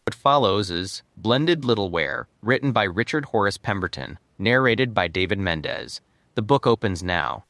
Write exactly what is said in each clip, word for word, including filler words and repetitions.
What follows is Blended Little Ware, written by Richard Horace Pemberton, narrated by David Mendez. The book opens now.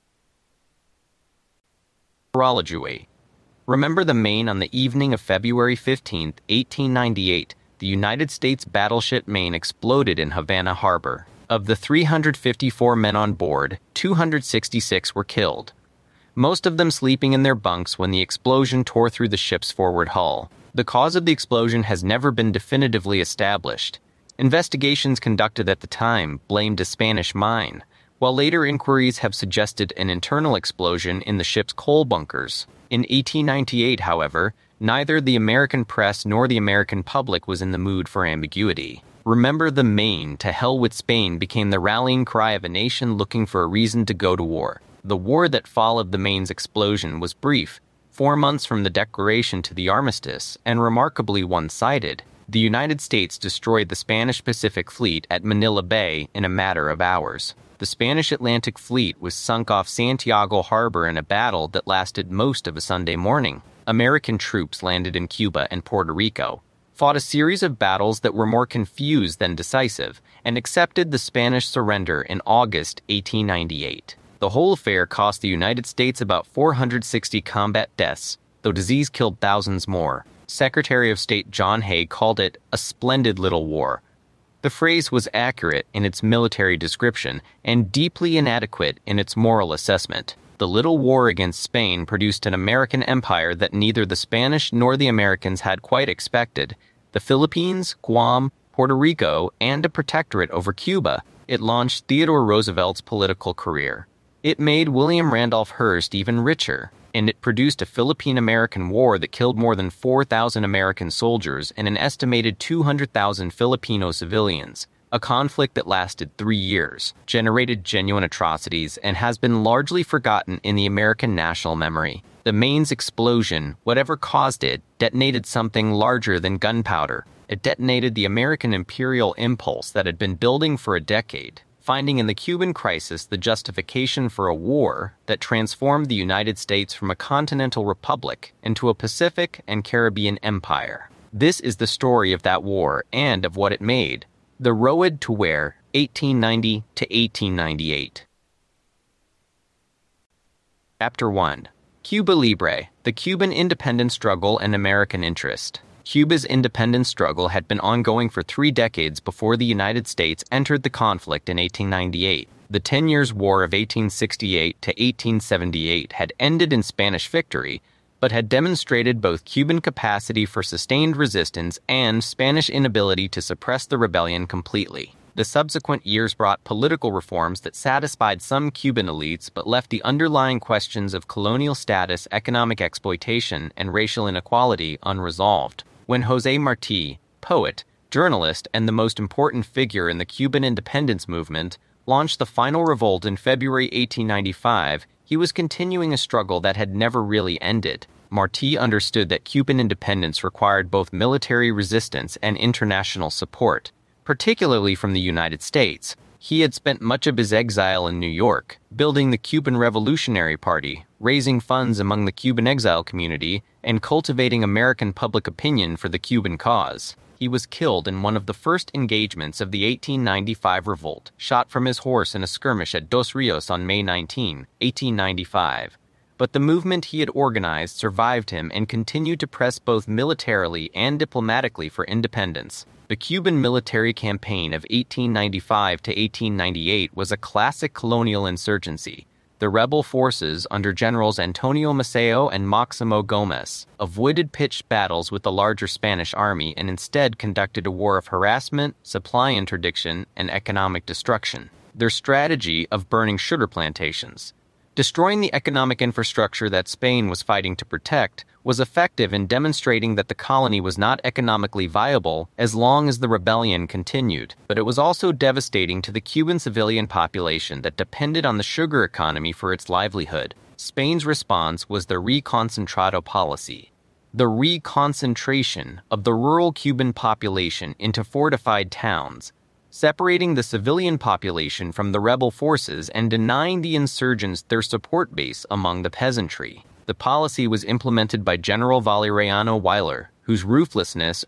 Horology. Remember the Maine on the evening of February fifteenth, eighteen ninety-eight. The United States battleship Maine exploded in Havana Harbor. Of the three hundred fifty-four men on board, two hundred sixty-six were killed, most of them sleeping in their bunks when the explosion tore through the ship's forward hull. The cause of the explosion has never been definitively established. Investigations conducted at the time blamed a Spanish mine, while later inquiries have suggested an internal explosion in the ship's coal bunkers. In eighteen ninety-eight, however, neither the American press nor the American public was in the mood for ambiguity. Remember the Maine, to hell with Spain became the rallying cry of a nation looking for a reason to go to war. The war that followed the Maine's explosion was brief, four months from the declaration to the armistice, and remarkably one-sided. The United States destroyed the Spanish Pacific Fleet at Manila Bay in a matter of hours. The Spanish Atlantic Fleet was sunk off Santiago Harbor in a battle that lasted most of a Sunday morning. American troops landed in Cuba and Puerto Rico, fought a series of battles that were more confused than decisive, and accepted the Spanish surrender in August eighteen ninety-eight. The whole affair cost the United States about four hundred sixty combat deaths, though disease killed thousands more. Secretary of State John Hay called it a splendid little war. The phrase was accurate in its military description and deeply inadequate in its moral assessment. The little war against Spain produced an American empire that neither the Spanish nor the Americans had quite expected. The Philippines, Guam, Puerto Rico, and a protectorate over Cuba. It launched Theodore Roosevelt's political career. It made William Randolph Hearst even richer, and it produced a Philippine-American war that killed more than four thousand American soldiers and an estimated two hundred thousand Filipino civilians. A conflict that lasted three years, generated genuine atrocities, and has been largely forgotten in the American national memory. The Maine's explosion, whatever caused it, detonated something larger than gunpowder. It detonated the American imperial impulse that had been building for a decade, finding in the Cuban crisis the justification for a war that transformed the United States from a continental republic into a Pacific and Caribbean empire. This is the story of that war and of what it made. The Road to Ware, eighteen ninety to eighteen ninety-eight. Chapter one. Cuba Libre, the Cuban independence struggle and American interest. Cuba's independence struggle had been ongoing for three decades before the United States entered the conflict in eighteen ninety-eight. The Ten Years' War of eighteen sixty-eight to eighteen seventy-eight had ended in Spanish victory, but had demonstrated both Cuban capacity for sustained resistance and Spanish inability to suppress the rebellion completely. The subsequent years brought political reforms that satisfied some Cuban elites but left the underlying questions of colonial status, economic exploitation, and racial inequality unresolved. When José Martí, poet, journalist, and the most important figure in the Cuban independence movement, launched the final revolt in February eighteen ninety-five, he was continuing a struggle that had never really ended. Martí understood that Cuban independence required both military resistance and international support, particularly from the United States. He had spent much of his exile in New York, building the Cuban Revolutionary Party, raising funds among the Cuban exile community, and cultivating American public opinion for the Cuban cause. He was killed in one of the first engagements of the eighteen ninety-five revolt, shot from his horse in a skirmish at Dos Rios on May nineteenth, eighteen ninety-five. But the movement he had organized survived him and continued to press both militarily and diplomatically for independence. The Cuban military campaign of eighteen ninety-five to eighteen ninety-eight was a classic colonial insurgency. The rebel forces under Generals Antonio Maceo and Maximo Gomez avoided pitched battles with the larger Spanish army and instead conducted a war of harassment, supply interdiction, and economic destruction. Their strategy of burning sugar plantations, destroying the economic infrastructure that Spain was fighting to protect, was effective in demonstrating that the colony was not economically viable as long as the rebellion continued. But it was also devastating to the Cuban civilian population that depended on the sugar economy for its livelihood. Spain's response was the reconcentrado policy, the reconcentration of the rural Cuban population into fortified towns, separating the civilian population from the rebel forces and denying the insurgents their support base among the peasantry. The policy was implemented by General Valeriano Weyler, whose ruthlessness